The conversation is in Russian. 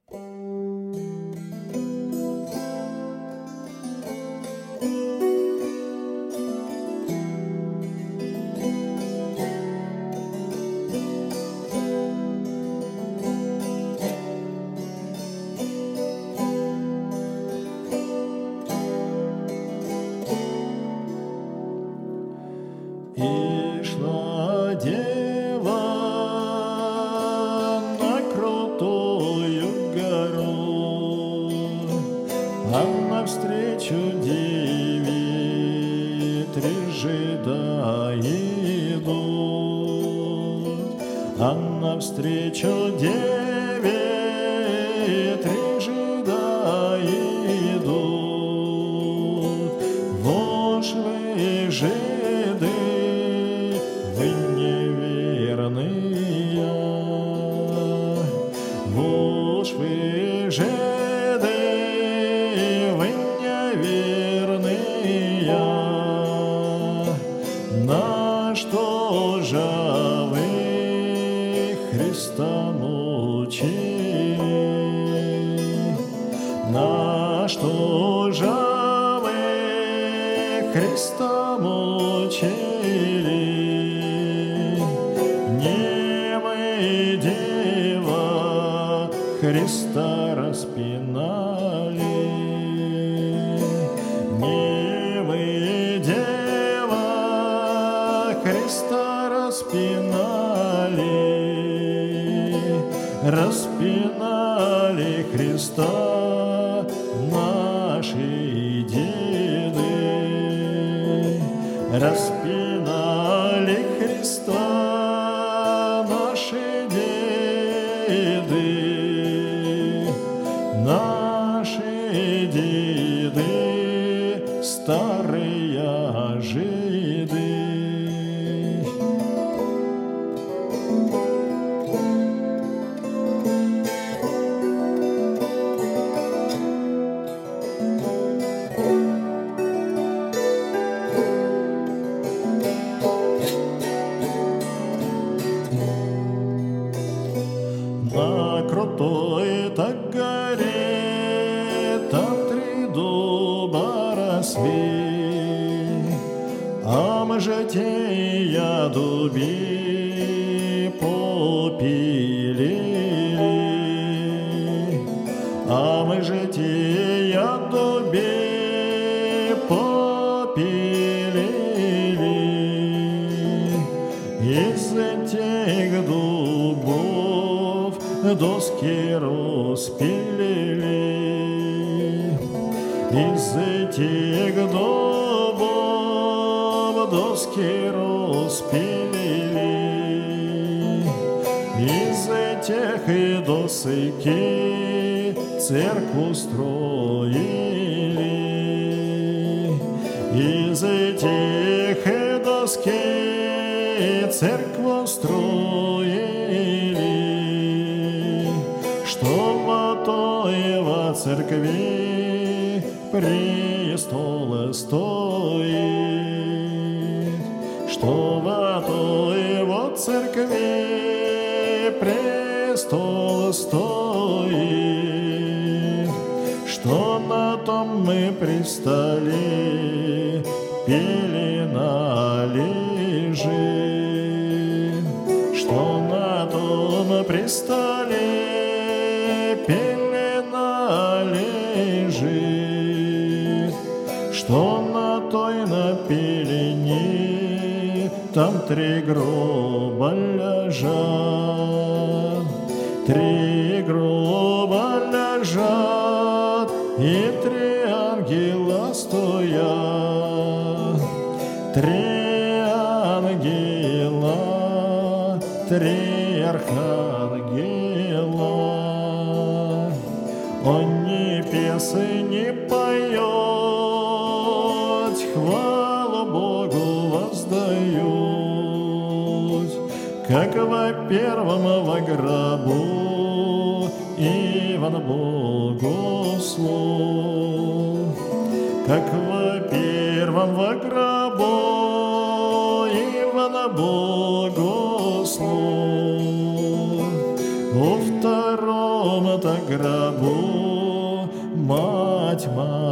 И шла дева на крутую гору, а навстречу деве три жида идут, а навстречу деве три жида идут. Вошь вы, жиды, вы неверные, вошь вы, жиды, вы неверные, на что же вы Христа мучили? На что же вы Христа мучили? Немы дева Христа распинали, немы дева Христа распинали, распинали Христа наши деды, распинали Христа наши деды, наши деды, старые жиды. На крутой так горе, там три дуба росли, а мы же те дуби попилили, а мы же те дуби попилили. Из этих дубов доски распилили, из этих дубов доски распилили, из этих досыки церковь строили, из этих доски церковь строили. Что в той во церкви престол стоит, что в той во церкви престол стоит, что на том мы пристали, пелена лежит, что на том пристали, пелена лежит, что на той на пелене там три гроба лежат, три гроба лежат, и три ангела стоят, три ангела, три архангела. Они песни поют, хвалу Богу воздают, как во первом во гробу Иван Богослов, как во первом во гробу Иван Богослов, во втором каком-то гробу. Мать моя